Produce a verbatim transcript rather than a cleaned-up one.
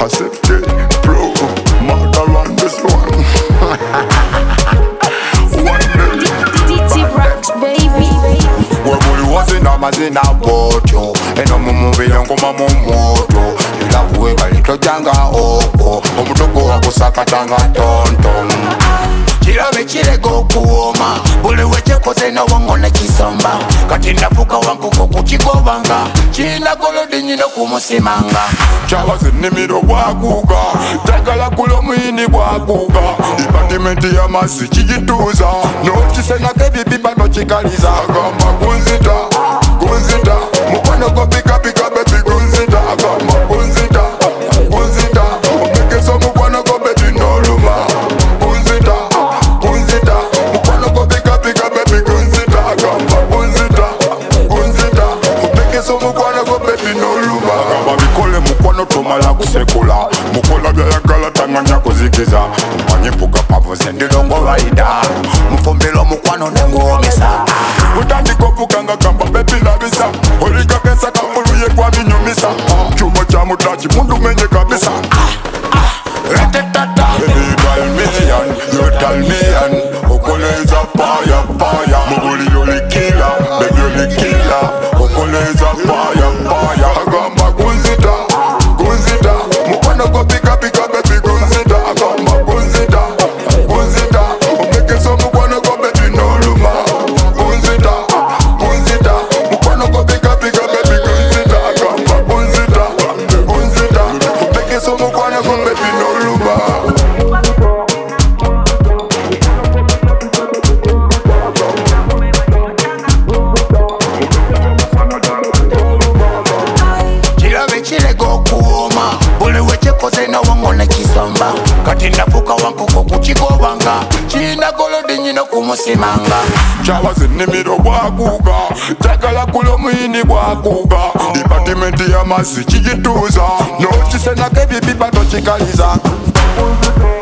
A safety pro, mother run this one. One million. D T Rocks, baby. Webuli wazina mazina boto eno mumubili nkoma mumoto ilabuwe kalitojanga oko omutogo wakusakatanga tonton Chirabe chirego kuoma buli wechekoze na wango na chisomba kati ndafuka wangu kukukigobanga china golodi nyino kumusimanga chawazi nimiro bwakuga tagala kulo mwini bwakuga department ya masi chijituza no chisena kebibi bano chikaliza agamba kunzita kunzita mukwano go pika pika baby kunzita agamba kunzita kunzita omekeso mukwano go baby no luma kunzita kunzita mukwano go pika pika baby kunzita agamba kunzita kunzita omekeso mukwano go baby no luma agamba bikole mukwano tomala kusekula mukola byayagala tanganya kuzikiza mpanye mpuga pavuze ndilongo baida mufumbilo mukwano nenguomesa utandikopukanga kamba bebi labisa oliga kensa kapuluye kwa minyumisa chuma cha mutachi mundu menye kabisa ratatata baby tell me and you tell me and ukoleza paya paya muguli yolikila baby yolikila ukoleza paya paya agamba kunzita kunzita mukwano go pika pika baby kunzita agamba kunzita kunzita umekeso mukwano go baby no luma kunzita kunzita mukwano go pika pika baby kunzita agamba kunzita kunzita umekeso mukwano go baby no luma Chirabe chirego kuoma buli wechekoze na wango na chisomba kati ndafuka wangu kukukigobanga china golodi nyino kumusimanga chawazi nimiro bwakuga tagala kulo mwini bwakuga department ya masi chijituza no chisena kebibi bano chikaliza